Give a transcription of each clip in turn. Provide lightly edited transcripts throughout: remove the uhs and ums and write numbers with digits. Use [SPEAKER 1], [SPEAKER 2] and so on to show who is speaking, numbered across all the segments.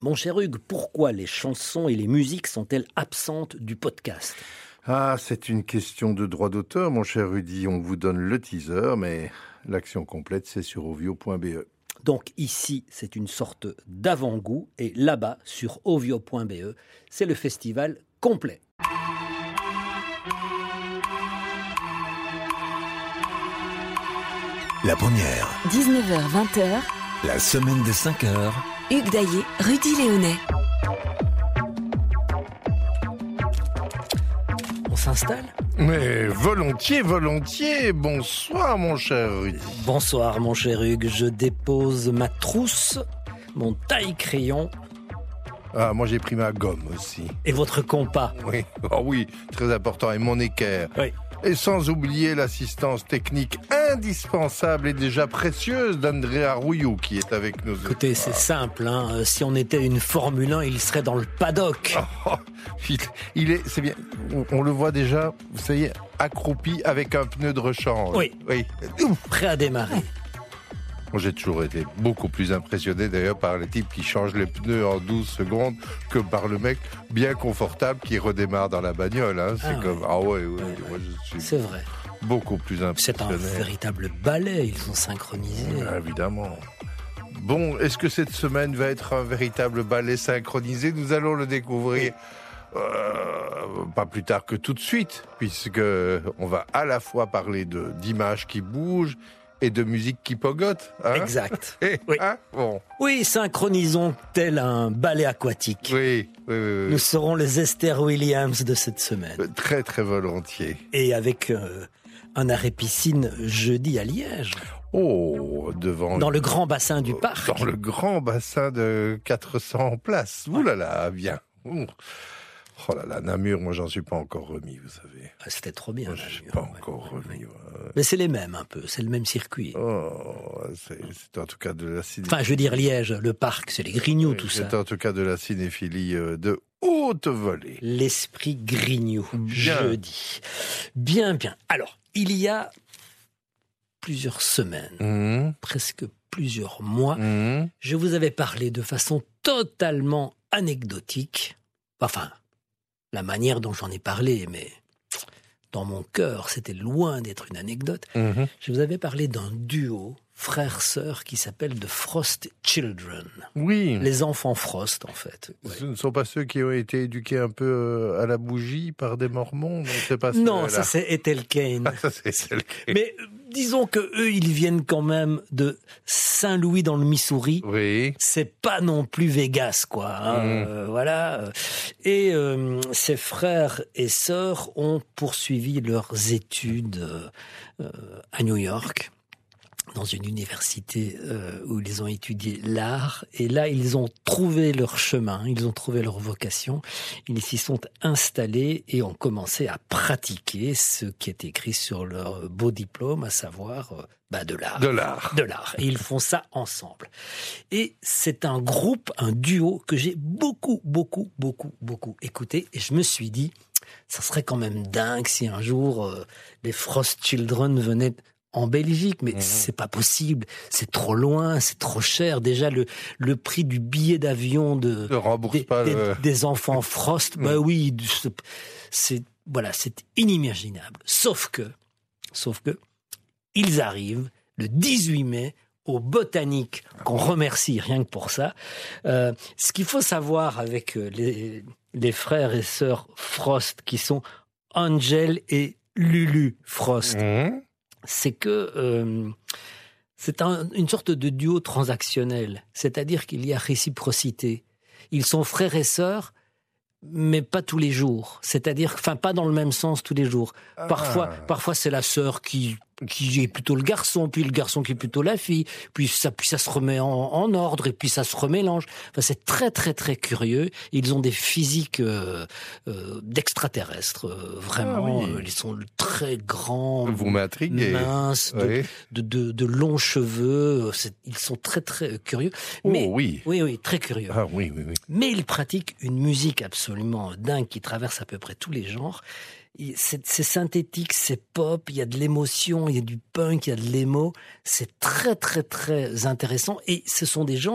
[SPEAKER 1] Mon cher Hugues, pourquoi les chansons et les musiques sont-elles absentes du podcast ?
[SPEAKER 2] Ah, c'est une question de droit d'auteur, mon cher Rudy. On vous donne le teaser, mais l'action complète, c'est sur ovio.be.
[SPEAKER 1] Donc ici, c'est une sorte d'avant-goût, et là-bas, sur ovio.be, c'est le festival complet.
[SPEAKER 3] La première,
[SPEAKER 4] 19h-20h,
[SPEAKER 3] la semaine des 5 heures.
[SPEAKER 4] Hugues Daillé, Rudy Léonet.
[SPEAKER 1] On s'installe ?
[SPEAKER 2] Mais volontiers, volontiers. Bonsoir, mon cher Rudy.
[SPEAKER 1] Bonsoir, mon cher Hugues. Je dépose ma trousse, mon taille-crayon
[SPEAKER 2] Ah, moi j'ai pris ma gomme aussi.
[SPEAKER 1] et votre compas.
[SPEAKER 2] Oui, oh oui, très important, et mon équerre.
[SPEAKER 1] Oui.
[SPEAKER 2] Et sans oublier l'assistance technique indispensable et déjà précieuse d'Andrea Rouillou qui est avec nous.
[SPEAKER 1] Écoutez, c'est simple, hein. Si on était une Formule 1, il serait dans le paddock.
[SPEAKER 2] Oh, c'est bien, on le voit déjà, vous savez, accroupi avec un pneu de rechange.
[SPEAKER 1] Oui. Prêt à démarrer.
[SPEAKER 2] Moi, j'ai toujours été beaucoup plus impressionné d'ailleurs par les types qui changent les pneus en 12 secondes que par le mec bien confortable qui redémarre dans la bagnole. Hein. C'est comme... Ah ouais, moi je suis
[SPEAKER 1] C'est vrai.
[SPEAKER 2] beaucoup plus
[SPEAKER 1] C'est un
[SPEAKER 2] impressionné.
[SPEAKER 1] véritable ballet, ils ont synchronisé.
[SPEAKER 2] Évidemment. Bon, est-ce que cette semaine va être un véritable ballet synchronisé ? Nous allons le découvrir pas plus tard que tout de suite, puisque on va à la fois parler d'images qui bougent et de musique qui pogote. Hein ?
[SPEAKER 1] Exact. Oui.
[SPEAKER 2] Hein ? Bon.
[SPEAKER 1] Oui, synchronisons tel un ballet aquatique.
[SPEAKER 2] Oui.
[SPEAKER 1] Nous serons les Esther Williams de cette semaine.
[SPEAKER 2] Très, très volontiers.
[SPEAKER 1] Et avec un arrêt piscine jeudi à Liège,
[SPEAKER 2] Oh, devant...
[SPEAKER 1] dans le grand bassin du parc.
[SPEAKER 2] Dans le grand bassin de 400 places. Ouh là là, bien. Ouh. Oh là là, Namur, moi j'en suis pas encore remis, vous savez.
[SPEAKER 1] Ah, c'était trop bien.
[SPEAKER 2] Moi, je suis
[SPEAKER 1] Namur,
[SPEAKER 2] pas
[SPEAKER 1] ouais.
[SPEAKER 2] encore remis.
[SPEAKER 1] Mais c'est les mêmes un peu, c'est le même circuit.
[SPEAKER 2] Oh, c'est en tout cas de la cinéphilie.
[SPEAKER 1] Enfin, je veux dire Liège, le parc, c'est les Grignoux, tout ça.
[SPEAKER 2] C'est en tout cas de la cinéphilie de haute volée.
[SPEAKER 1] L'esprit Grignoux,
[SPEAKER 2] Bien.
[SPEAKER 1] jeudi. Bien. Alors, il y a plusieurs semaines, presque plusieurs mois, je vous avais parlé de façon totalement anecdotique, enfin, la manière dont j'en ai parlé, mais dans mon cœur, c'était loin d'être une anecdote. Je vous avais parlé d'un duo frère-sœur qui s'appelle The Frost Children.
[SPEAKER 2] Oui.
[SPEAKER 1] Les enfants Frost, en fait. Ouais.
[SPEAKER 2] Ce ne sont pas ceux qui ont été éduqués un peu à la bougie par des mormons, donc c'est pas
[SPEAKER 1] Non,
[SPEAKER 2] ceux-là.
[SPEAKER 1] ça c'est Ethel Kane.
[SPEAKER 2] Ah, ça c'est celle qui...
[SPEAKER 1] Mais disons que eux, ils viennent quand même de Saint-Louis dans le Missouri.
[SPEAKER 2] Oui.
[SPEAKER 1] C'est pas non plus Vegas, quoi. Hein, voilà. Et ses frères et sœurs ont poursuivi leurs études à New York, dans une université où ils ont étudié l'art. Et là, ils ont trouvé leur chemin, ils ont trouvé leur vocation. Ils s'y sont installés et ont commencé à pratiquer ce qui est écrit sur leur beau diplôme, à savoir de l'art.
[SPEAKER 2] De l'art.
[SPEAKER 1] De l'art. Et ils font ça ensemble. Et c'est un groupe, un duo que j'ai beaucoup écouté. Et je me suis dit, ça serait quand même dingue si un jour les Frost Children venaient en Belgique, mais c'est pas possible, c'est trop loin, c'est trop cher. Déjà le prix du billet d'avion
[SPEAKER 2] Ne rembourse pas
[SPEAKER 1] des enfants Frost, bah oui, c'est inimaginable. Sauf que ils arrivent le 18 mai au Botanique, qu'on remercie rien que pour ça. Ce qu'il faut savoir avec les frères et sœurs Frost, qui sont Angel et Lulu Frost, c'est que c'est une sorte de duo transactionnel, c'est-à-dire qu'il y a réciprocité. Ils sont frères et sœurs, mais pas tous les jours. C'est-à-dire, pas dans le même sens tous les jours. Parfois c'est la sœur qui est plutôt le garçon, puis le garçon qui est plutôt la fille, puis ça se remet en ordre, et puis ça se remélange. Enfin, c'est très très très curieux. Ils ont des physiques d'extraterrestres, vraiment. Ils sont très grands,
[SPEAKER 2] vous m'intriguez.
[SPEAKER 1] Minces, de longs cheveux. Ils sont très très curieux. Mais,
[SPEAKER 2] oui,
[SPEAKER 1] très curieux.
[SPEAKER 2] Ah oui.
[SPEAKER 1] Mais ils pratiquent une musique absolument dingue qui traverse à peu près tous les genres. C'est synthétique, c'est pop, il y a de l'émotion, il y a du punk, il y a de l'émo. C'est très très très intéressant. Et ce sont des gens qui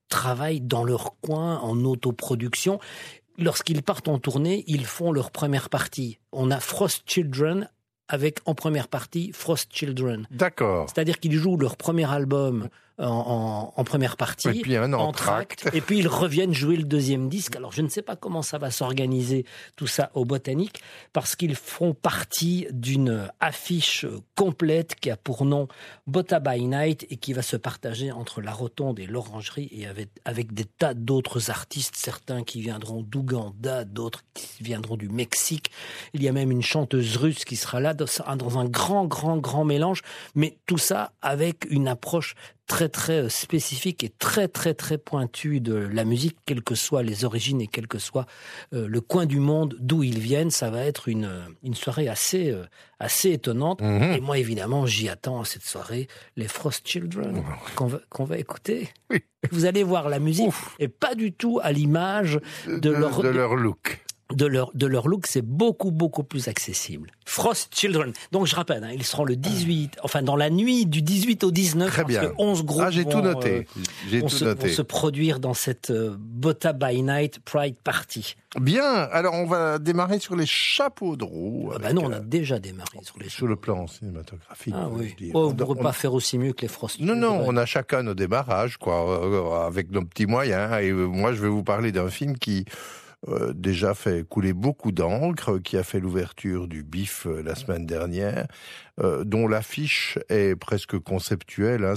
[SPEAKER 1] travaillent dans leur coin en autoproduction. Lorsqu'ils partent en tournée, ils font leur première partie. On a Frost Children avec en première partie Frost Children.
[SPEAKER 2] D'accord.
[SPEAKER 1] C'est-à-dire qu'ils jouent leur premier album en première partie,
[SPEAKER 2] Et puis un
[SPEAKER 1] entr'acte, et puis ils reviennent jouer le deuxième disque. Alors je ne sais pas comment ça va s'organiser tout ça au Botanique, parce qu'ils font partie d'une affiche complète qui a pour nom Botta by Night et qui va se partager entre la Rotonde et l'Orangerie, et avec des tas d'autres artistes, certains qui viendront d'Ouganda, d'autres qui viendront du Mexique. Il y a même une chanteuse russe qui sera là dans un grand mélange, mais tout ça avec une approche très très spécifique et très pointue de la musique, quelles que soient les origines et quel que soit le coin du monde d'où ils viennent. Ça va être une soirée assez étonnante. Et moi, évidemment, j'y attends à cette soirée les Frost Children qu'on va écouter.
[SPEAKER 2] Oui.
[SPEAKER 1] Vous allez voir, la musique est pas du tout à l'image de leur
[SPEAKER 2] look.
[SPEAKER 1] De leur look, c'est beaucoup plus accessible. Frost Children. Donc je rappelle, ils seront le 18, enfin dans la nuit du 18 au 19.
[SPEAKER 2] Très bien.
[SPEAKER 1] Parce que 11 groupes
[SPEAKER 2] j'ai tout noté.
[SPEAKER 1] vont se produire dans cette Botta by Night Pride Party.
[SPEAKER 2] Bien, alors on va démarrer sur les chapeaux de roue.
[SPEAKER 1] Non, on a déjà démarré sur les
[SPEAKER 2] sur le plan cinématographique.
[SPEAKER 1] Ah oui. Vous ne pourrez pas faire aussi mieux que les Frost Children.
[SPEAKER 2] Non, on a chacun nos démarrages, quoi, avec nos petits moyens. Et moi, je vais vous parler d'un film qui déjà fait couler beaucoup d'encre, qui a fait l'ouverture du BIF la semaine dernière, dont l'affiche est presque conceptuelle.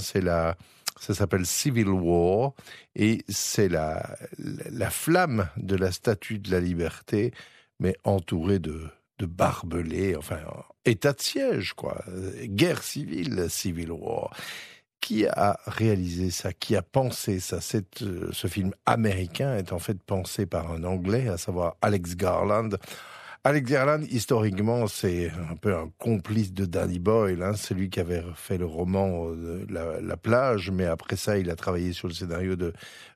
[SPEAKER 2] Ça s'appelle Civil War, et c'est la flamme de la Statue de la Liberté, mais entourée de barbelés, enfin, état de siège, quoi. Guerre civile, Civil War. Qui a réalisé ça? Qui a pensé ça? Ce film américain est en fait pensé par un Anglais, à savoir Alex Garland. Alex Garland, historiquement, c'est un peu un complice de Danny Boyle. C'est lui qui avait fait le roman La plage, mais après ça, il a travaillé sur le scénario de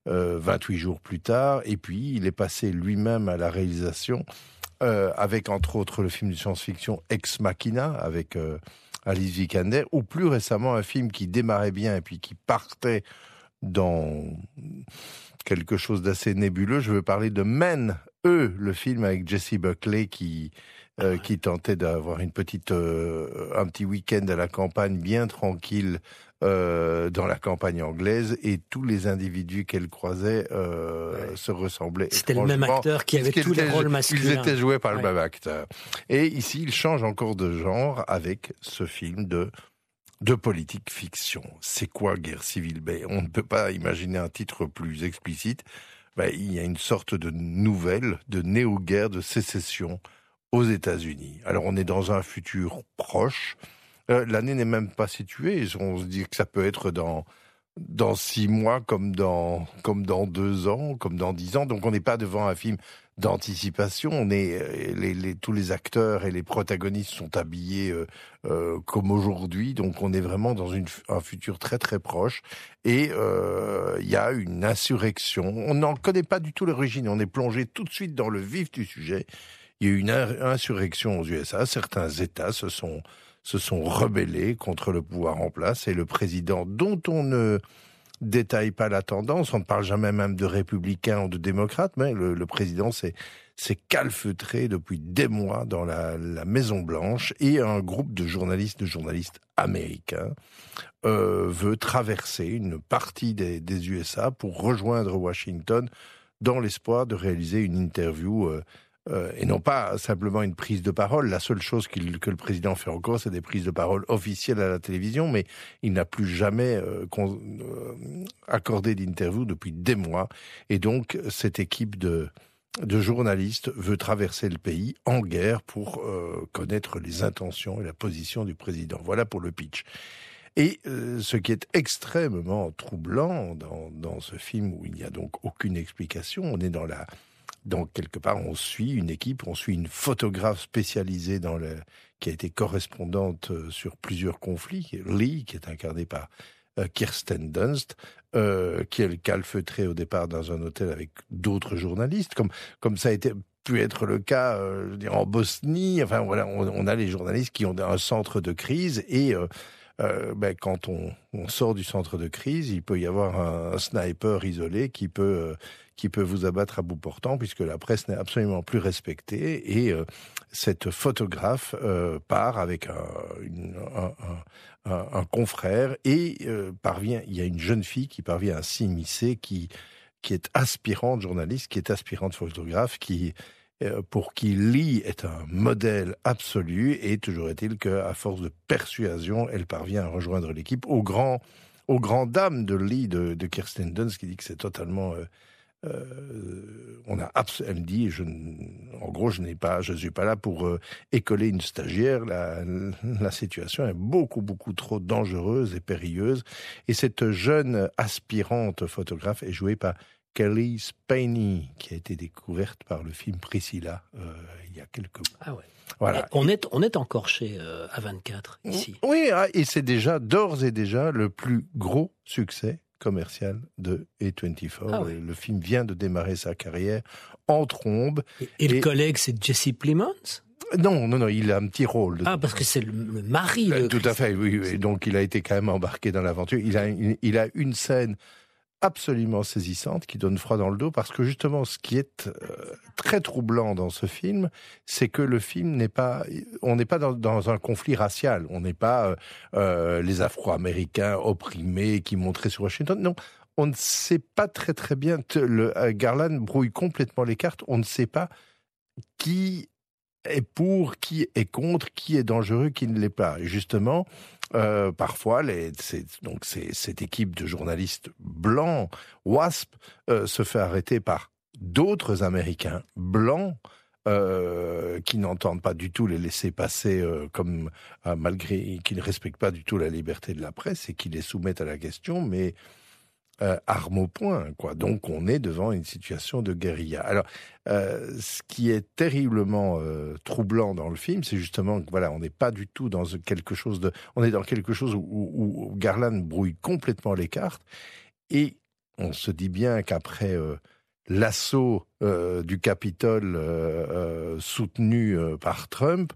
[SPEAKER 2] 28 jours plus tard. Et puis, il est passé lui-même à la réalisation, avec entre autres le film de science-fiction Ex Machina, avec Alice Vikander, ou plus récemment un film qui démarrait bien et puis qui partait dans quelque chose d'assez nébuleux. Je veux parler de Men, le film avec Jessie Buckley qui tentait d'avoir un petit week-end à la campagne bien tranquille dans la campagne anglaise, et tous les individus qu'elle croisait se ressemblaient.
[SPEAKER 1] C'était le même acteur qui avait tous les rôles masculins.
[SPEAKER 2] Ils étaient joués par le même acteur. Et ici, il change encore de genre avec ce film de politique fiction. C'est quoi Guerre civile? On ne peut pas imaginer un titre plus explicite. Il y a une sorte de nouvelle, de néo-guerre de sécession aux États-Unis. Alors on est dans un futur proche. L'année n'est même pas située. On se dit que ça peut être dans 6 mois, comme dans 2 ans, comme dans 10 ans. Donc on n'est pas devant un film d'anticipation. On est tous les acteurs et les protagonistes sont habillés comme aujourd'hui. Donc on est vraiment dans un futur très très proche. Et il y a une insurrection. On n'en connaît pas du tout l'origine. On est plongé tout de suite dans le vif du sujet. Il y a eu une insurrection aux USA. Certains États se sont rebellés contre le pouvoir en place, et le président, dont on ne détaille pas la tendance, on ne parle jamais même de républicain ou de démocrate, mais le président s'est calfeutré depuis des mois dans la Maison Blanche, et un groupe de journalistes américains veut traverser une partie des USA pour rejoindre Washington dans l'espoir de réaliser une interview et non pas simplement une prise de parole. La seule chose que le président fait encore, c'est des prises de parole officielles à la télévision, mais il n'a plus jamais accordé d'interview depuis des mois. Et donc, cette équipe de journalistes veut traverser le pays en guerre pour connaître les intentions et la position du président. Voilà pour le pitch. Et ce qui est extrêmement troublant dans ce film, où il n'y a donc aucune explication, on est donc quelque part, on suit une équipe, on suit une photographe spécialisée qui a été correspondante sur plusieurs conflits, Lee, qui est incarnée par Kirsten Dunst, qui est calfeutrée au départ dans un hôtel avec d'autres journalistes, comme ça a pu être le cas en Bosnie. Enfin voilà, on a les journalistes qui ont un centre de crise, et quand on sort du centre de crise, il peut y avoir un sniper isolé qui peut vous abattre à bout portant, puisque la presse n'est absolument plus respectée. Et cette photographe part avec un confrère et il y a une jeune fille qui parvient à s'immiscer, qui est aspirante journaliste, qui est aspirante photographe, pour qui Lee est un modèle absolu. Et toujours est-il qu'à force de persuasion, elle parvient à rejoindre l'équipe aux grandes dames de Lee, de Kirsten Dunst, qui dit que c'est totalement... elle dit, en gros, je suis pas là pour écoler une stagiaire. La situation est beaucoup, beaucoup trop dangereuse et périlleuse. Et cette jeune aspirante photographe est jouée par Kelly Spaney, qui a été découverte par le film Priscilla il y a quelques mois.
[SPEAKER 1] Ah ouais.
[SPEAKER 2] Voilà.
[SPEAKER 1] On est encore chez A24 ici.
[SPEAKER 2] Oui, et c'est d'ores et déjà le plus gros succès commercial de A24.
[SPEAKER 1] Ah ouais.
[SPEAKER 2] Le film vient de démarrer sa carrière en trombe.
[SPEAKER 1] Et le collègue, c'est Jesse Plemons ?
[SPEAKER 2] Non, il a un petit rôle.
[SPEAKER 1] Parce que c'est le mari de
[SPEAKER 2] Tout à fait, oui. Et donc il a été quand même embarqué dans l'aventure. Il a une scène absolument saisissante qui donne froid dans le dos, parce que justement ce qui est très troublant dans ce film, c'est que le film on n'est pas dans un conflit racial, on n'est pas les Afro-Américains opprimés qui montraient sur Washington, non, on ne sait pas très très bien, Garland brouille complètement les cartes, on ne sait pas qui est pour, qui est contre, qui est dangereux, qui ne l'est pas. Et justement, parfois, cette équipe de journalistes blancs, WASP, se fait arrêter par d'autres Américains blancs qui n'entendent pas du tout les laisser passer malgré qu'ils ne respectent pas du tout la liberté de la presse et qui les soumettent à la question, mais arme au poing, quoi. Donc on est devant une situation de guérilla. Alors, ce qui est terriblement troublant dans le film, c'est justement que on n'est pas du tout dans quelque chose où Garland brouille complètement les cartes, et on se dit bien qu'après l'assaut du Capitole soutenu par Trump,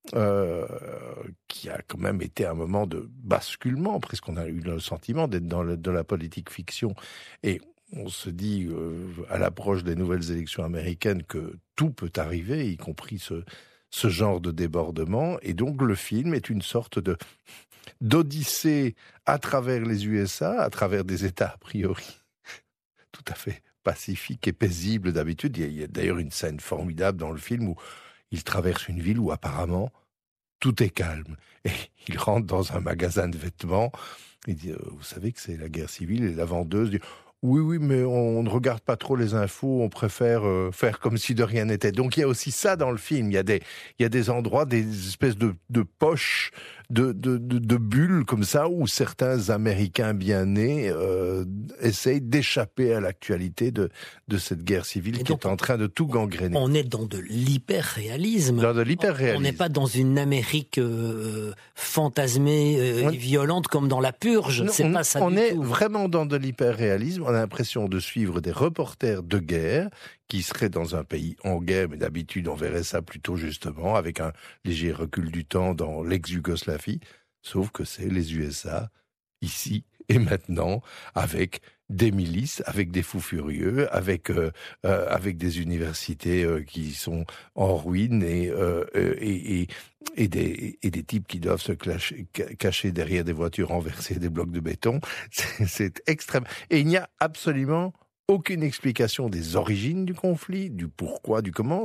[SPEAKER 2] qui a quand même été un moment de basculement, presque on a eu le sentiment d'être dans la politique fiction, et on se dit à l'approche des nouvelles élections américaines que tout peut arriver, y compris ce genre de débordement. Et donc le film est une sorte d'odyssée à travers les USA, à travers des États a priori tout à fait pacifiques et paisibles d'habitude. Il y a d'ailleurs une scène formidable dans le film où il traverse une ville où apparemment tout est calme. Et il rentre dans un magasin de vêtements. Il dit, vous savez que c'est la guerre civile, et la vendeuse dit, oui, mais on ne regarde pas trop les infos, on préfère faire comme si de rien n'était. Donc il y a aussi ça dans le film. Il y a des endroits, des espèces de poches, de bulles comme ça, où certains Américains bien nés essayent d'échapper à l'actualité de cette guerre civile qui est en train de tout gangréner.
[SPEAKER 1] On est dans de l'hyper-réalisme.
[SPEAKER 2] Dans de l'hyper-réalisme.
[SPEAKER 1] On n'est pas dans une Amérique fantasmée et violente comme dans La Purge.
[SPEAKER 2] Non,
[SPEAKER 1] c'est pas ça du tout.
[SPEAKER 2] On est vraiment dans de l'hyper-réalisme. On a l'impression de suivre des reporters de guerre qui seraient dans un pays en guerre, mais d'habitude on verrait ça plutôt justement avec un léger recul du temps dans l'ex-Yougoslavie, sauf que c'est les USA, ici et maintenant, avec des milices, avec des fous furieux, avec des universités qui sont en ruine et des types qui doivent se cacher derrière des voitures renversées, des blocs de béton. C'est extrême. Et il n'y a absolument aucune explication des origines du conflit, du pourquoi, du comment.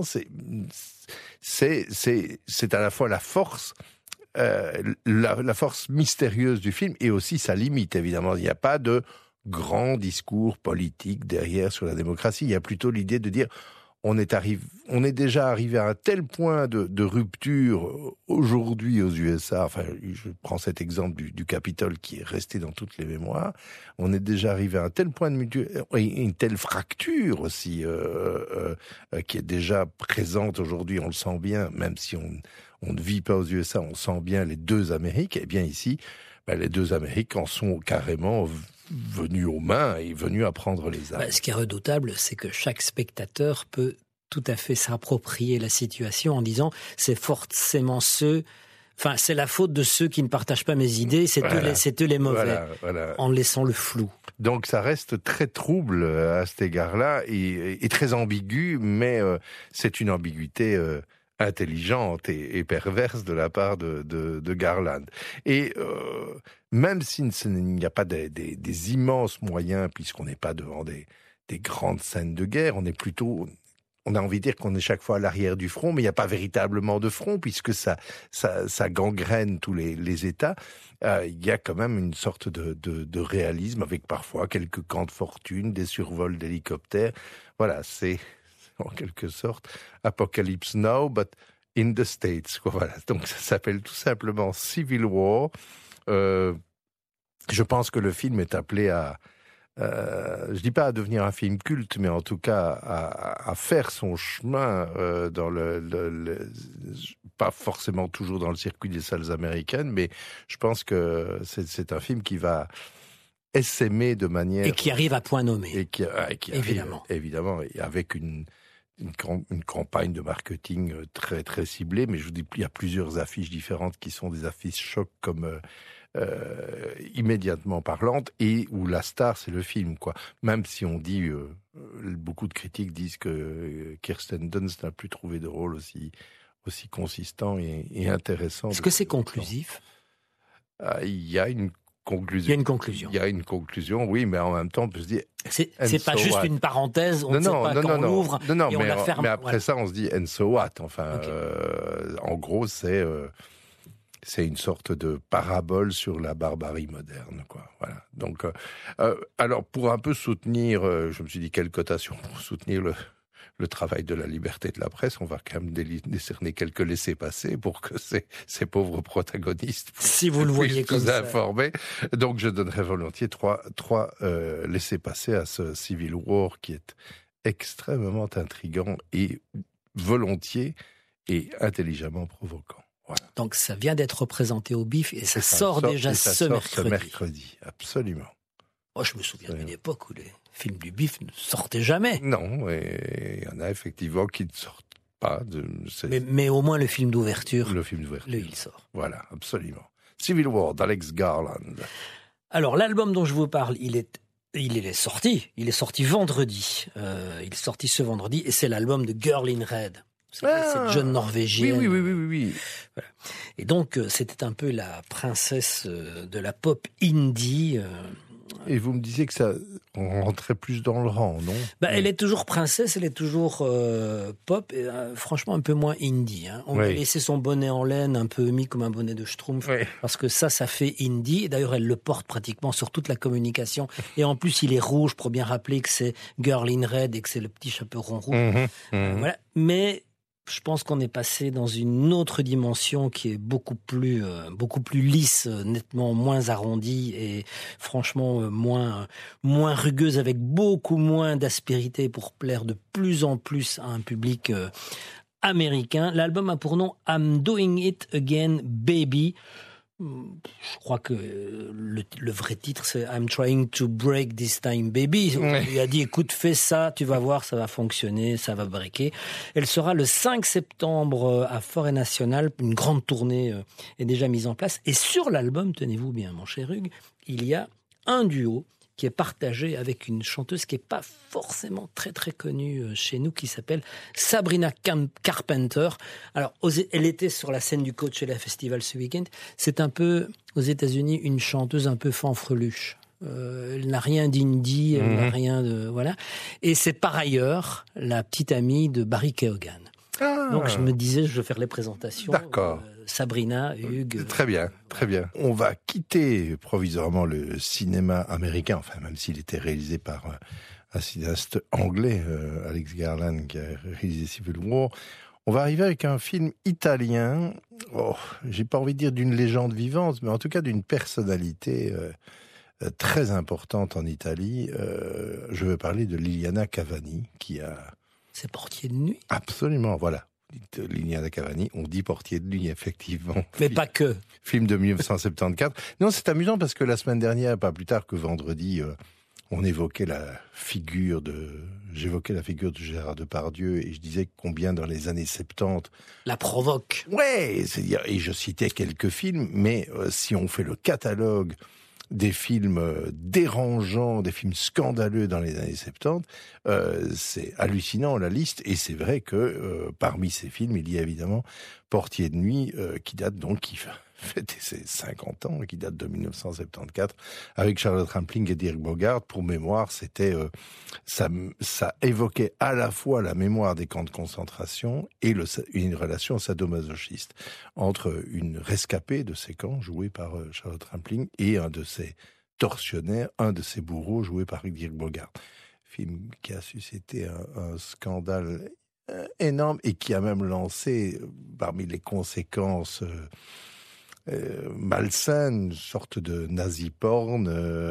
[SPEAKER 2] C'est à la fois la force, la force mystérieuse du film, et aussi sa limite, évidemment. Il n'y a pas de grand discours politique derrière sur la démocratie. Il y a plutôt l'idée de dire on est déjà arrivé à un tel point de rupture aujourd'hui aux USA. Enfin, je prends cet exemple du Capitole qui est resté dans toutes les mémoires. On est déjà arrivé à un tel point une telle fracture aussi qui est déjà présente aujourd'hui. On le sent bien, même si on ne vit pas aux USA, on sent bien les deux Amériques. Et bien ici, les deux Amériques en sont carrément venus aux mains et venus à prendre les armes.
[SPEAKER 1] Ce qui est redoutable, c'est que chaque spectateur peut tout à fait s'approprier la situation en disant c'est forcément ceux Enfin, c'est la faute de ceux qui ne partagent pas mes idées, c'est eux les mauvais,
[SPEAKER 2] Voilà.
[SPEAKER 1] en laissant le flou.
[SPEAKER 2] Donc ça reste très trouble à cet égard-là et très ambigu, mais c'est une ambiguïté intelligente et perverse de la part de Garland. Et même s'il n'y a pas des immenses moyens, puisqu'on n'est pas devant des grandes scènes de guerre, on a envie de dire qu'on est chaque fois à l'arrière du front, mais il n'y a pas véritablement de front, puisque ça gangrène tous les États. Il y a quand même une sorte de réalisme, avec parfois quelques camps de fortune, des survols d'hélicoptères. Voilà, c'est en quelque sorte Apocalypse Now, but in the States. Voilà. Donc ça s'appelle tout simplement Civil War. Je pense que le film est appelé à... je dis pas à devenir un film culte, mais en tout cas à faire son chemin dans pas forcément toujours dans le circuit des salles américaines, mais je pense que c'est un film qui va essaimer de manière...
[SPEAKER 1] Et qui arrive à point nommé.
[SPEAKER 2] Et qui
[SPEAKER 1] évidemment.
[SPEAKER 2] Arrive, évidemment, et avec une campagne de marketing très, très ciblée, mais je vous dis, il y a plusieurs affiches différentes qui sont des affiches choc comme... immédiatement parlante, et où la star c'est le film, quoi. Même si on dit beaucoup de critiques disent que Kirsten Dunst n'a plus trouvé de rôle aussi consistant et intéressant.
[SPEAKER 1] Est-ce que c'est conclusif?
[SPEAKER 2] Il y a une conclusion.
[SPEAKER 1] Il y a une conclusion.
[SPEAKER 2] Il y a une conclusion, oui, mais en même temps on peut se dire
[SPEAKER 1] c'est pas juste une parenthèse, on ne sait pas quand on l'ouvre et on la ferme.
[SPEAKER 2] Mais après ça on se dit and so what, enfin en gros c'est une sorte de parabole sur la barbarie moderne, quoi. Voilà. Donc, alors pour un peu soutenir, je me suis dit quelle cotation pour soutenir le travail de la liberté de la presse, on va quand même décerner quelques laissez-passer pour que ces pauvres protagonistes,
[SPEAKER 1] si vous le voyez comme ça,
[SPEAKER 2] informés. Donc, je donnerai volontiers trois laissez-passer à ce Civil War qui est extrêmement intriguant et volontiers et intelligemment provoquant. Voilà.
[SPEAKER 1] Donc ça vient d'être représenté au BIF et ça sort déjà ce
[SPEAKER 2] mercredi. Absolument.
[SPEAKER 1] Oh, je me souviens d'une époque où les films du BIF ne sortaient jamais.
[SPEAKER 2] Non, et il y en a effectivement qui ne sortent pas.
[SPEAKER 1] Mais au moins le film d'ouverture.
[SPEAKER 2] Le film d'ouverture.
[SPEAKER 1] Il sort.
[SPEAKER 2] Voilà, absolument. Civil War d'Alex Garland.
[SPEAKER 1] Alors l'album dont je vous parle, il est sorti. Il est sorti vendredi. Il est sorti ce vendredi et c'est l'album de Girl in Red. Cette jeune Norvégienne.
[SPEAKER 2] Oui.
[SPEAKER 1] Voilà. Et donc, c'était un peu la princesse de la pop indie.
[SPEAKER 2] Et vous me disiez que ça rentrait plus dans le rang, non ?
[SPEAKER 1] Elle est toujours princesse, elle est toujours pop, et, franchement un peu moins indie. Hein. On a laissé son bonnet en laine un peu mis comme un bonnet de Schtroumpf, parce que ça fait indie. Et d'ailleurs, elle le porte pratiquement sur toute la communication. Et en plus, il est rouge pour bien rappeler que c'est Girl in Red et que c'est le petit chaperon rouge. Voilà. Mais je pense qu'on est passé dans une autre dimension qui est beaucoup plus lisse, nettement moins arrondie et franchement moins rugueuse, avec beaucoup moins d'aspérité pour plaire de plus en plus à un public américain. L'album a pour nom I'm Doing It Again, Baby. Je crois que le vrai titre c'est I'm Trying to Break This Time Baby. On lui a dit écoute, fais ça, tu vas voir, ça va fonctionner, ça va breaker. Elle sera le 5 septembre à Forêt Nationale. Une grande tournée est déjà mise en place. Et sur l'album, tenez-vous bien mon cher Hugues, il y a un duo qui est partagé avec une chanteuse qui n'est pas forcément très très connue chez nous, qui s'appelle Sabrina Carpenter. Alors, elle était sur la scène du Coachella Festival ce week-end. C'est un peu, aux États-Unis, une chanteuse un peu fanfreluche. Elle n'a rien d'indie, elle n'a rien de... Voilà. Et c'est par ailleurs la petite amie de Barry Keoghan. Donc je me disais, je vais faire les présentations.
[SPEAKER 2] D'accord.
[SPEAKER 1] Sabrina, Hugues.
[SPEAKER 2] Très bien. On va quitter provisoirement le cinéma américain, enfin même s'il était réalisé par un cinéaste anglais, Alex Garland, qui a réalisé Civil War. On va arriver avec un film italien, j'ai pas envie de dire d'une légende vivante, mais en tout cas d'une personnalité très importante en Italie. Je veux parler de Liliana Cavani, qui a...
[SPEAKER 1] C'est Portier de nuit ?
[SPEAKER 2] Absolument, voilà. Liliana Cavani, on dit Portier de nuit, effectivement.
[SPEAKER 1] Mais pas que.
[SPEAKER 2] Film de 1974. Non, c'est amusant parce que la semaine dernière, pas plus tard que vendredi, j'évoquais la figure de Gérard Depardieu et je disais combien dans les années 70...
[SPEAKER 1] La provoque.
[SPEAKER 2] Ouais, c'est-à-dire, et je citais quelques films, mais si on fait le catalogue des films dérangeants, des films scandaleux dans les années 70, c'est hallucinant la liste, et c'est vrai que parmi ces films, il y a évidemment Portier de nuit, qui date donc, qui fêtait ses 50 ans, qui date de 1974, avec Charlotte Rampling et Dirk Bogarde. Pour mémoire, c'était ça évoquait à la fois la mémoire des camps de concentration et une relation sadomasochiste entre une rescapée de ces camps, jouée par Charlotte Rampling, et un de ses tortionnaires, un de ses bourreaux, joué par Dirk Bogarde. Film qui a suscité un scandale énorme et qui a même lancé, parmi les conséquences malsaines, une sorte de nazi-porn,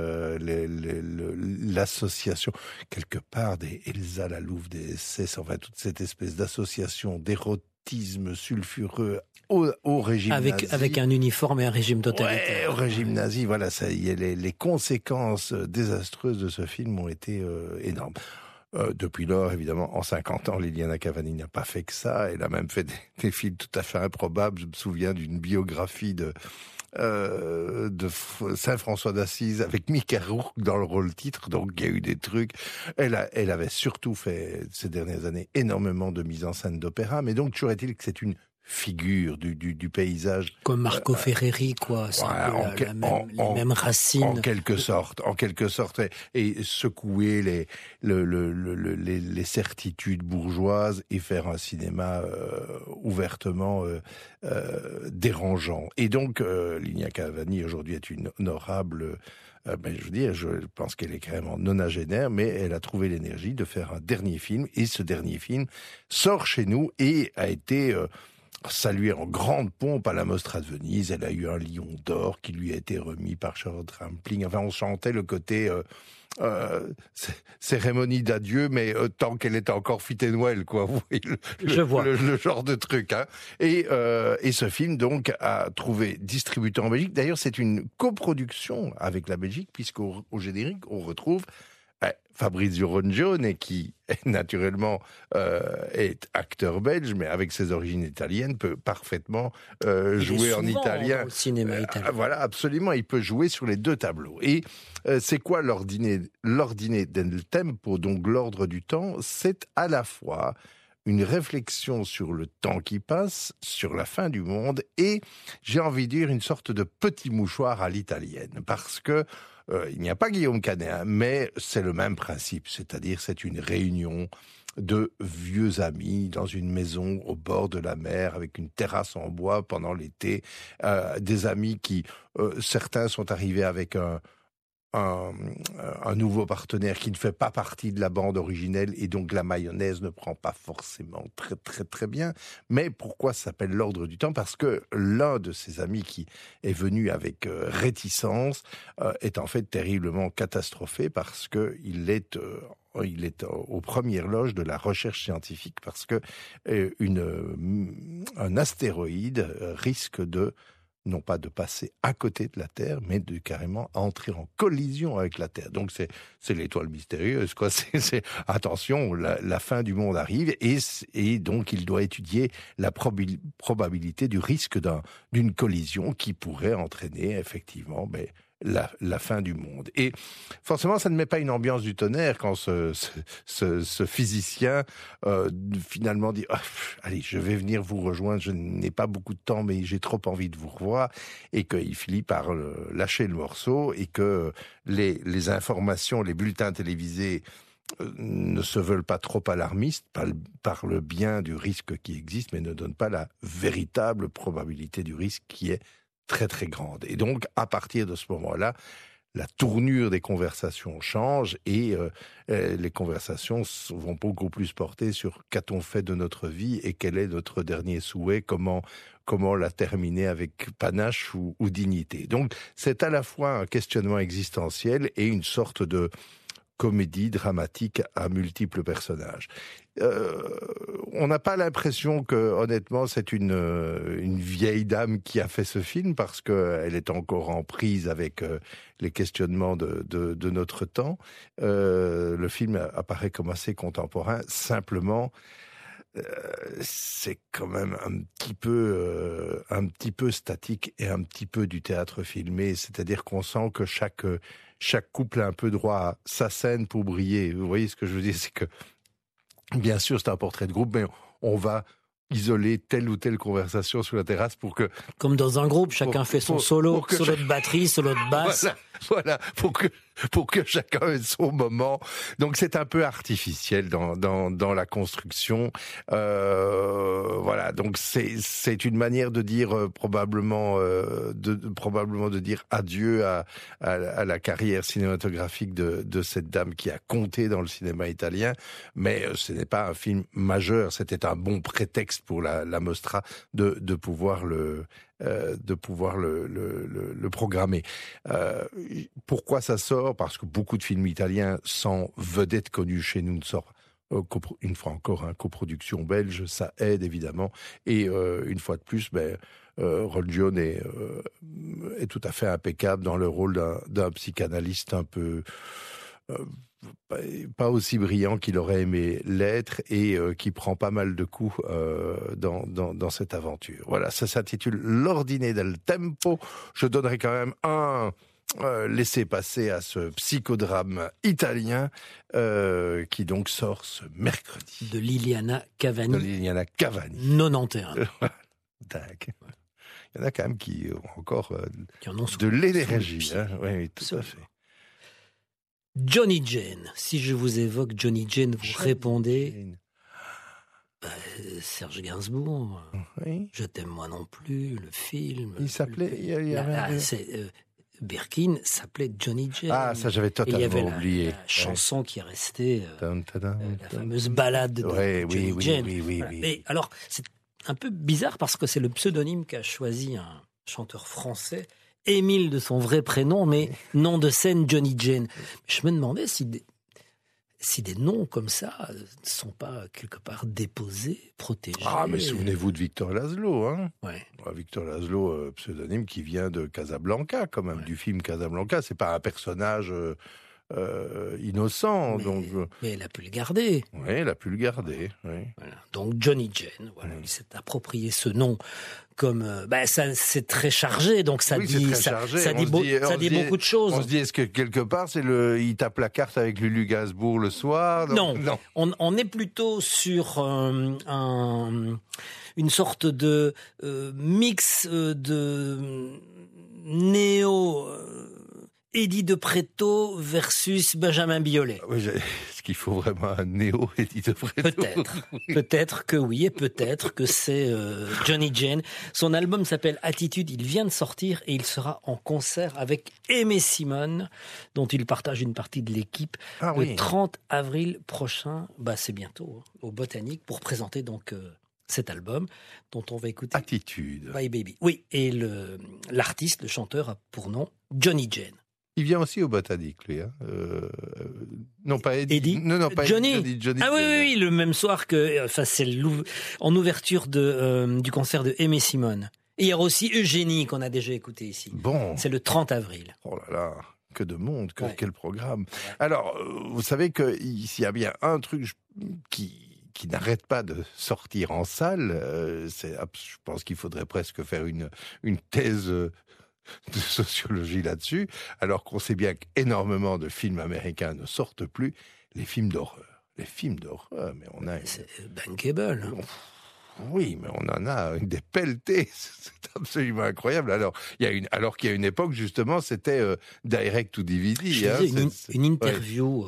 [SPEAKER 2] l'association, quelque part, des Elsa la Louve, des SS, enfin toute cette espèce d'association d'érotisme sulfureux au régime nazi.
[SPEAKER 1] Avec un uniforme et un régime totalitaire.
[SPEAKER 2] Ouais, au régime nazi, voilà, ça y est, les conséquences désastreuses de ce film ont été énormes. Depuis lors, évidemment, en 50 ans, Liliana Cavani n'a pas fait que ça. Elle a même fait des films tout à fait improbables. Je me souviens d'une biographie de Saint-François d'Assise avec Mickey Rourke dans le rôle titre. Donc, il y a eu des trucs. Elle avait surtout fait, ces dernières années, énormément de mise en scène d'opéra. Mais donc, toujours est-il que c'est une figure du paysage.
[SPEAKER 1] Comme Marco Ferreri, quoi. C'est les mêmes racines.
[SPEAKER 2] En quelque sorte. Et secouer les certitudes bourgeoises et faire un cinéma ouvertement dérangeant. Et donc, Liliana Cavani, aujourd'hui, est une honorable... je pense qu'elle est carrément nonagénaire, mais elle a trouvé l'énergie de faire un dernier film. Et ce dernier film sort chez nous et a été... saluée en grande pompe à la Mostra de Venise. Elle a eu un lion d'or qui lui a été remis par Charlotte Rampling. Enfin, on sentait le côté cérémonie d'adieu, mais tant qu'elle était encore fit et Noël, quoi. Vous voyez le genre de truc. Hein. Et ce film, donc, a trouvé distributeur en Belgique. D'ailleurs, c'est une coproduction avec la Belgique, puisqu'au générique, on retrouve Fabrizio Rongione, qui naturellement est acteur belge, mais avec ses origines italiennes, peut parfement jouer en italien.
[SPEAKER 1] Au cinéma italien.
[SPEAKER 2] Voilà, absolument, il peut jouer sur les deux tableaux. Et c'est quoi l'ordine del tempo, donc l'ordre du temps? C'est à la fois une réflexion sur le temps qui passe, sur la fin du monde, et j'ai envie de dire une sorte de petit mouchoir à l'italienne, parce que il n'y a pas Guillaume Canet, hein, mais c'est le même principe, c'est-à-dire c'est une réunion de vieux amis dans une maison au bord de la mer avec une terrasse en bois pendant l'été, des amis qui, certains sont arrivés avec un nouveau partenaire qui ne fait pas partie de la bande originelle et donc la mayonnaise ne prend pas forcément très très très bien. Mais pourquoi ça s'appelle l'ordre du temps? Parce que l'un de ses amis qui est venu avec réticence est en fait terriblement catastrophé parce que il est aux premières loges de la recherche scientifique parce que un astéroïde risque de non pas de passer à côté de la Terre, mais de carrément entrer en collision avec la Terre. Donc c'est l'étoile mystérieuse, quoi. Attention, la fin du monde arrive et donc il doit étudier la probabilité du risque d'une collision qui pourrait entraîner effectivement la fin du monde. Et forcément, ça ne met pas une ambiance du tonnerre quand ce physicien finalement dit allez, je vais venir vous rejoindre, je n'ai pas beaucoup de temps, mais j'ai trop envie de vous revoir, et qu'il finit par lâcher le morceau, et que les informations, les bulletins télévisés ne se veulent pas trop alarmistes, parlent bien du risque qui existe, mais ne donnent pas la véritable probabilité du risque qui est très très grande. Et donc, à partir de ce moment-là, la tournure des conversations change et les conversations vont beaucoup plus porter sur qu'a-t-on fait de notre vie et quel est notre dernier souhait, comment la terminer avec panache ou dignité. Donc, c'est à la fois un questionnement existentiel et une sorte de comédie dramatique à multiples personnages. On n'a pas l'impression que, honnêtement, c'est une vieille dame qui a fait ce film, parce qu'elle est encore en prise avec les questionnements de notre temps. Le film apparaît comme assez contemporain. Simplement, c'est quand même un petit peu statique et un petit peu du théâtre filmé. C'est-à-dire qu'on sent que chaque couple a un peu droit à sa scène pour briller. Vous voyez ce que je veux dire? C'est que, bien sûr, c'est un portrait de groupe, mais on va isoler telle ou telle conversation sur la terrasse pour que...
[SPEAKER 1] Comme dans un groupe, chacun fait son solo de batterie, solo de basse.
[SPEAKER 2] Voilà, pour que chacun ait son moment. Donc c'est un peu artificiel dans la construction. Voilà, donc c'est une manière de dire probablement de dire adieu à la carrière cinématographique de cette dame qui a compté dans le cinéma italien. Mais ce n'est pas un film majeur. C'était un bon prétexte pour la Mostra de pouvoir le programmer. Pourquoi ça sort? Parce que beaucoup de films italiens sans vedette connue chez nous ne sortent. Une fois encore, coproduction belge, ça aide évidemment. Et une fois de plus, Rolgione est tout à fait impeccable dans le rôle d'un psychanalyste un peu... pas aussi brillant qu'il aurait aimé l'être, et qui prend pas mal de coups dans cette aventure. Voilà, ça s'intitule L'Ordine del Tempo. Je donnerai quand même un laissez-passer à ce psychodrame italien qui donc sort ce mercredi.
[SPEAKER 1] De Liliana Cavani. 91.
[SPEAKER 2] Tac. Il y en a quand même qui ont encore
[SPEAKER 1] qui en ont
[SPEAKER 2] de l'énergie. Oui, tout à fait.
[SPEAKER 1] Johnny Jane. Si je vous évoque Johnny Jane, vous répondez Serge Gainsbourg.
[SPEAKER 2] Oui.
[SPEAKER 1] Je t'aime moi non plus, le film.
[SPEAKER 2] Il s'appelait...
[SPEAKER 1] Birkin s'appelait Johnny Jane.
[SPEAKER 2] Ah, ça j'avais totalement oublié.
[SPEAKER 1] La chanson qui est restée, la fameuse ballade de Johnny Jane.
[SPEAKER 2] Oui.
[SPEAKER 1] Et alors, c'est un peu bizarre parce que c'est le pseudonyme qu'a choisi un chanteur français, Émile de son vrai prénom, mais nom de scène Johnny Jane. Je me demandais si des noms comme ça ne sont pas quelque part déposés, protégés.
[SPEAKER 2] Ah, mais souvenez-vous de Victor Laszlo, hein.
[SPEAKER 1] Ouais.
[SPEAKER 2] Victor Laszlo, pseudonyme qui vient de Casablanca, quand même, du film Casablanca. C'est pas un personnage innocent,
[SPEAKER 1] mais elle a pu le garder.
[SPEAKER 2] Oui, elle a pu le garder. Oui.
[SPEAKER 1] Voilà. Donc Johnny Jane, il s'est approprié ce nom comme ça, c'est très chargé, donc ça dit beaucoup de choses.
[SPEAKER 2] On se dit, est-ce que quelque part il tape la carte avec Lulu Gainsbourg le soir?
[SPEAKER 1] Non. On est plutôt sur une sorte de mix de néo Eddie de Pretto versus Benjamin Biolay.
[SPEAKER 2] Oui, est-ce qu'il faut vraiment un néo Eddie de Pretto?
[SPEAKER 1] Peut-être que oui, et peut-être que c'est Johnny Jane. Son album s'appelle Attitude, il vient de sortir et il sera en concert avec Aimé Simone, dont il partage une partie de l'équipe, le 30 avril prochain. C'est bientôt, au Botanique, pour présenter donc cet album dont on va écouter
[SPEAKER 2] Attitude.
[SPEAKER 1] Bye Baby. Oui, et l'artiste, le chanteur, a pour nom Johnny Jane.
[SPEAKER 2] Il vient aussi au Botanique, lui. Non, pas Eddie.
[SPEAKER 1] Non, pas
[SPEAKER 2] Johnny.
[SPEAKER 1] Ah oui, le même soir que... c'est en ouverture du concert de Aimé Simone. Et il y a aussi Eugénie, qu'on a déjà écouté ici.
[SPEAKER 2] Bon.
[SPEAKER 1] C'est le 30 avril.
[SPEAKER 2] Oh là là, que de monde, quel programme. Ouais. Alors, vous savez qu'il y a bien un truc qui n'arrête pas de sortir en salle. Je pense qu'il faudrait presque faire une thèse... de sociologie là-dessus, alors qu'on sait bien qu'énormément de films américains ne sortent plus, les films d'horreur. Les films d'horreur, mais on a...
[SPEAKER 1] C'est bankable.
[SPEAKER 2] Oui, mais on en a des pelletés, c'est absolument incroyable. Alors qu'il y a une époque, justement, c'était direct to DVD.
[SPEAKER 1] Une interview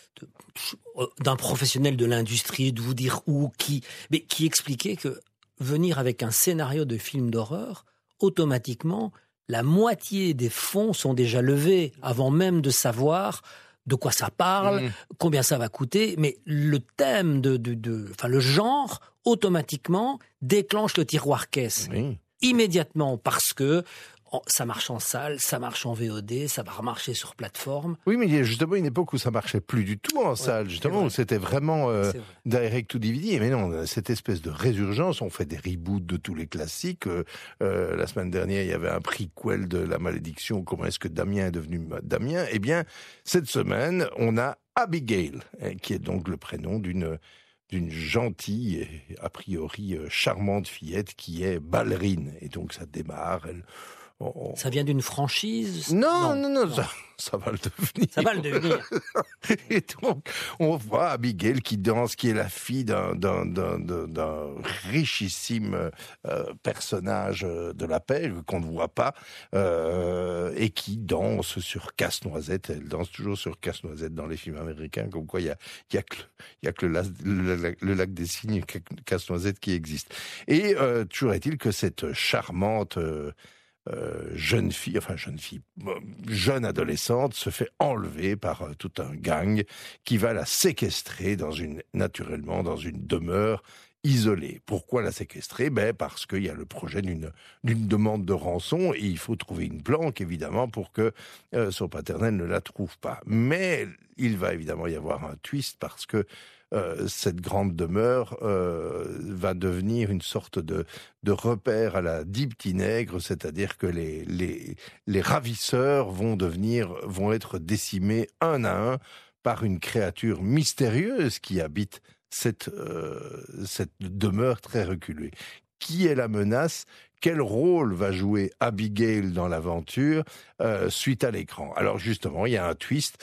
[SPEAKER 1] d'un professionnel de l'industrie, de vous dire qui expliquait que venir avec un scénario de film d'horreur, automatiquement, la moitié des fonds sont déjà levés avant même de savoir de quoi ça parle, combien ça va coûter. Mais le thème le genre, automatiquement, déclenche le tiroir caisse. Oui. Immédiatement, parce que ça marche en salle, ça marche en VOD, ça va remarcher sur plateforme.
[SPEAKER 2] Oui, mais il y a justement une époque où ça marchait plus du tout en salle, justement, où c'était vraiment direct to DVD. Mais non, cette espèce de résurgence, on fait des reboots de tous les classiques. La semaine dernière, il y avait un prequel de La Malédiction, comment est-ce que Damien est devenu Damien. Eh bien, cette semaine, on a Abigail, qui est donc le prénom d'une gentille et a priori charmante fillette qui est ballerine. Et donc ça démarre.
[SPEAKER 1] Ça vient d'une franchise?
[SPEAKER 2] Non, ça va le devenir.
[SPEAKER 1] Ça va le devenir.
[SPEAKER 2] Et donc, on voit Abigail qui danse, qui est la fille d'un richissime personnage de la paix, qu'on ne voit pas, et qui danse sur Casse-Noisette. Elle danse toujours sur Casse-Noisette dans les films américains, comme quoi il y a que le lac des Cygnes, Casse-Noisette qui existe. Et toujours est-il que cette charmante jeune adolescente se fait enlever par tout un gang qui va la séquestrer naturellement dans une demeure isolée. Pourquoi la séquestrer? Parce qu'il y a le projet d'une demande de rançon et il faut trouver une planque, évidemment, pour que son paternel ne la trouve pas. Mais il va évidemment y avoir un twist parce que cette grande demeure va devenir une sorte de repère à la Dix Petits Nègres, c'est-à-dire que les ravisseurs vont être décimés un à un par une créature mystérieuse qui habite cette demeure très reculée. Qui est la menace? Quel rôle va jouer Abigail dans l'aventure suite à l'écran? Alors justement, il y a un twist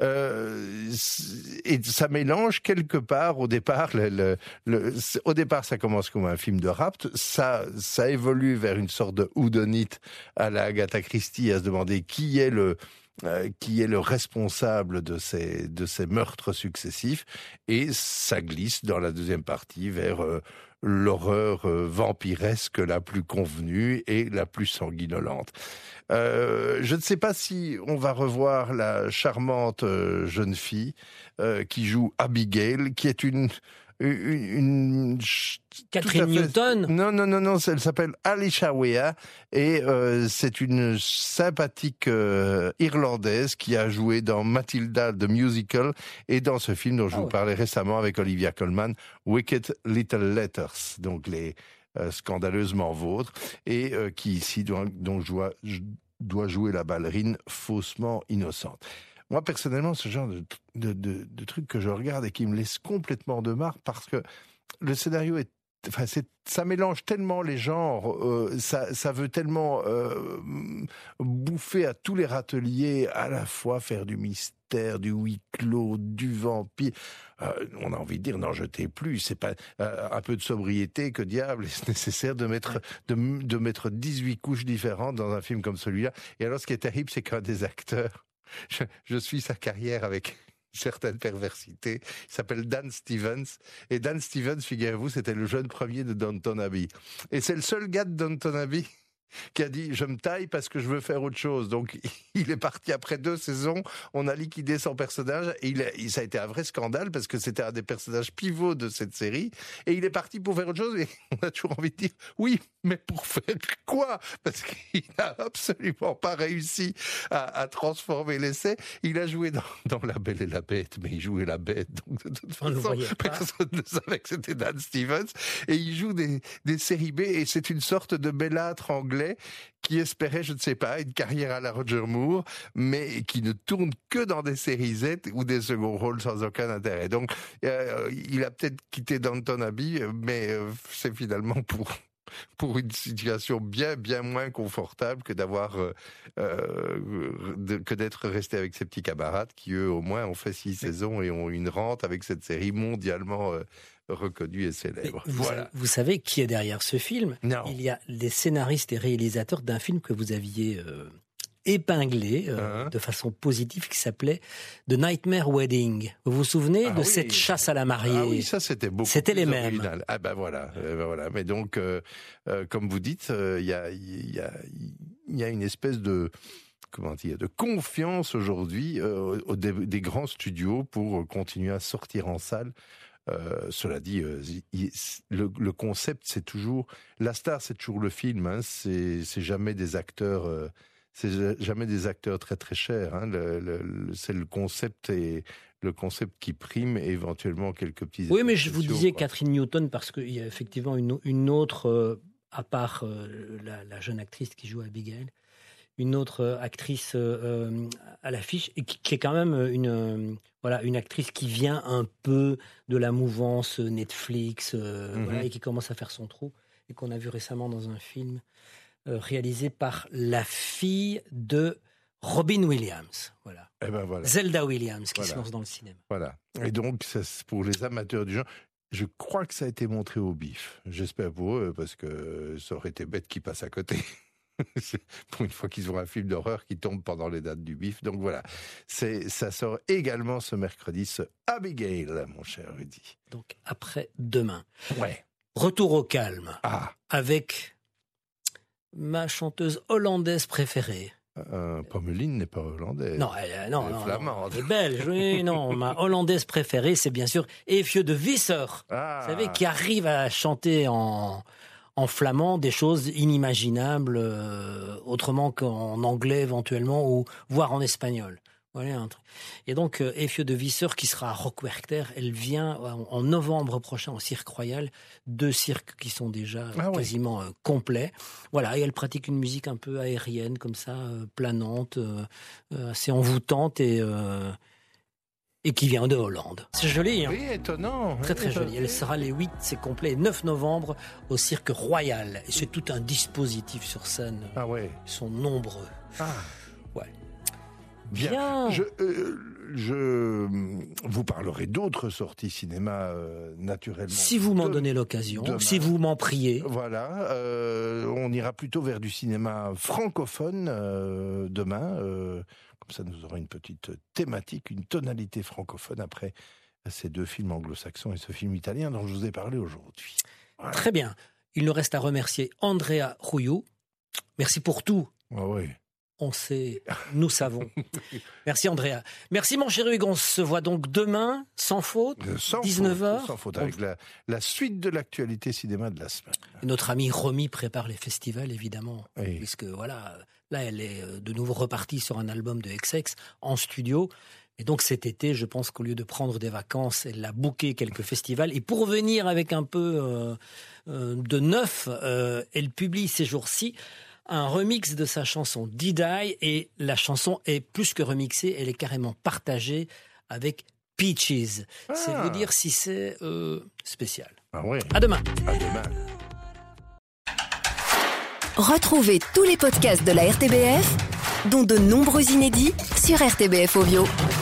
[SPEAKER 2] et ça mélange quelque part au départ. Au départ, ça commence comme un film de rapt. Ça évolue vers une sorte de whodunit à la Agatha Christie, à se demander qui est le responsable de ces meurtres successifs, et ça glisse dans la deuxième partie vers l'horreur vampiresque la plus convenue et la plus sanguinolente. Je ne sais pas si on va revoir la charmante jeune fille qui joue Abigail, qui est une
[SPEAKER 1] Catherine Newton?
[SPEAKER 2] Non, elle s'appelle Alicia Weah et c'est une sympathique Irlandaise qui a joué dans Matilda the Musical et dans ce film dont je vous parlais récemment avec Olivia Colman, Wicked Little Letters, donc les scandaleusement vôtres, et qui ici doit jouer la ballerine faussement innocente. Moi, personnellement, ce genre de truc que je regarde et qui me laisse complètement de marre parce que le scénario ça mélange tellement les genres, ça veut tellement bouffer à tous les râteliers, à la fois faire du mystère, du huis clos, du vampire. On a envie de dire, n'en jetez plus, c'est pas un peu de sobriété, que diable est-ce nécessaire de mettre 18 couches différentes dans un film comme celui-là. Et alors, ce qui est terrible, c'est qu'un des acteurs, je suis sa carrière avec certaines perversités. Il s'appelle Dan Stevens. Et Dan Stevens, figurez-vous, c'était le jeune premier de Downton Abbey. Et c'est le seul gars de Downton Abbey qui a dit « je me taille parce que je veux faire autre chose ». Donc il est parti après 2 saisons, on a liquidé son personnage et ça a été un vrai scandale parce que c'était un des personnages pivots de cette série et il est parti pour faire autre chose et on a toujours envie de dire « oui, mais pour faire quoi ?» Parce qu'il n'a absolument pas réussi à transformer l'essai. Il a joué dans La Belle et la Bête, mais il jouait la bête, donc de toute façon personne ne savait que c'était Dan Stevens, et il joue des séries B et c'est une sorte de bellâtre anglais qui espérait, je ne sais pas, une carrière à la Roger Moore, mais qui ne tourne que dans des séries Z ou des seconds rôles sans aucun intérêt. Donc, il a peut-être quitté Downton Abbey, mais c'est finalement pour une situation bien moins confortable que d'être resté avec ses petits camarades qui, eux, au moins, ont fait 6 saisons et ont une rente avec cette série mondialement reconnue et célèbre.
[SPEAKER 1] Vous savez qui est derrière ce film?
[SPEAKER 2] Non.
[SPEAKER 1] Il y a les scénaristes et réalisateurs d'un film que vous aviez épinglé de façon positive qui s'appelait The Nightmare Wedding. Vous vous souvenez de cette chasse à la mariée?
[SPEAKER 2] Ah oui, ça c'était beaucoup
[SPEAKER 1] C'était
[SPEAKER 2] plus
[SPEAKER 1] les
[SPEAKER 2] original.
[SPEAKER 1] mêmes.
[SPEAKER 2] Ah ben voilà. Mais donc, comme vous dites, il y a une espèce de confiance aujourd'hui des grands studios pour continuer à sortir en salle Cela dit, le concept, c'est toujours la star, c'est toujours le film. Hein, c'est jamais des acteurs. C'est jamais des acteurs très très chers. Hein, c'est le concept qui prime, et éventuellement quelques petits.
[SPEAKER 1] Oui, mais je vous disais
[SPEAKER 2] quoi.
[SPEAKER 1] Catherine Newton parce qu'il y a effectivement une autre, à part la jeune actrice qui joue Abigail, une autre actrice à l'affiche, et qui est quand même une actrice qui vient un peu de la mouvance Netflix, voilà, et qui commence à faire son trou, et qu'on a vu récemment dans un film réalisé par la fille de Robin Williams, voilà.
[SPEAKER 2] Eh ben voilà.
[SPEAKER 1] Zelda Williams, qui se lance dans le cinéma.
[SPEAKER 2] Voilà. Et donc, ça, pour les amateurs du genre, je crois que ça a été montré au BIF. J'espère pour eux, parce que ça aurait été bête qu'ils passent à côté. Pour une fois qu'ils ont un film d'horreur qui tombe pendant les dates du BIF. Donc voilà, ça sort également ce mercredi, ce Abigail, mon cher Rudy.
[SPEAKER 1] Donc après-demain.
[SPEAKER 2] Ouais.
[SPEAKER 1] Retour au calme.
[SPEAKER 2] Ah.
[SPEAKER 1] Avec ma chanteuse hollandaise préférée.
[SPEAKER 2] Pommeline n'est pas hollandaise.
[SPEAKER 1] Non, elle est
[SPEAKER 2] flamande.
[SPEAKER 1] Elle est belge, oui, non. Ma hollandaise préférée, c'est bien sûr Eefje de Visser.
[SPEAKER 2] Ah.
[SPEAKER 1] Vous savez, qui arrive à chanter en flamand des choses inimaginables, autrement qu'en anglais éventuellement, ou voire en espagnol. Voilà un truc. Et donc, Eefje de Visser, qui sera à Rockwerchter, elle vient en novembre prochain au Cirque Royal, 2 cirques qui sont déjà quasiment complets. Voilà, et elle pratique une musique un peu aérienne, comme ça, planante, assez envoûtante, et qui vient de Hollande. C'est joli, hein?
[SPEAKER 2] Oui, étonnant.
[SPEAKER 1] Très très joli. Elle sera les 8, c'est complet, et 9 novembre au Cirque Royal. Et c'est tout un dispositif sur scène.
[SPEAKER 2] Ah ouais.
[SPEAKER 1] Ils sont nombreux.
[SPEAKER 2] Ah.
[SPEAKER 1] Ouais.
[SPEAKER 2] Bien. Je vous parlerai d'autres sorties cinéma naturellement.
[SPEAKER 1] Si vous m'en donnez l'occasion,
[SPEAKER 2] demain.
[SPEAKER 1] Si vous m'en priez.
[SPEAKER 2] Voilà, on ira plutôt vers du cinéma francophone demain. Comme ça, nous aurons une petite thématique, une tonalité francophone après ces 2 films anglo-saxons et ce film italien dont je vous ai parlé aujourd'hui. Voilà.
[SPEAKER 1] Très bien. Il nous reste à remercier Andrea Rouillou. Merci pour tout.
[SPEAKER 2] Ah oui.
[SPEAKER 1] On sait, nous savons. Merci Andrea. Merci mon cher Hugues, on se voit donc demain, sans faute, 19h.
[SPEAKER 2] Sans faute, avec la suite de l'actualité cinéma de la semaine.
[SPEAKER 1] Et notre ami Romy prépare les festivals, évidemment.
[SPEAKER 2] Oui.
[SPEAKER 1] Puisque voilà, là elle est de nouveau repartie sur un album de XX en studio. Et donc cet été, je pense qu'au lieu de prendre des vacances, elle a booké quelques festivals. Et pour venir avec un peu de neuf, elle publie ces jours-ci un remix de sa chanson Did I, et la chanson est plus que remixée, elle est carrément partagée avec Peaches. C'est vous dire si c'est spécial.
[SPEAKER 2] Ah oui.
[SPEAKER 1] À demain.
[SPEAKER 2] À demain.
[SPEAKER 4] Retrouvez tous les podcasts de la RTBF, dont de nombreux inédits, sur RTBF Audio.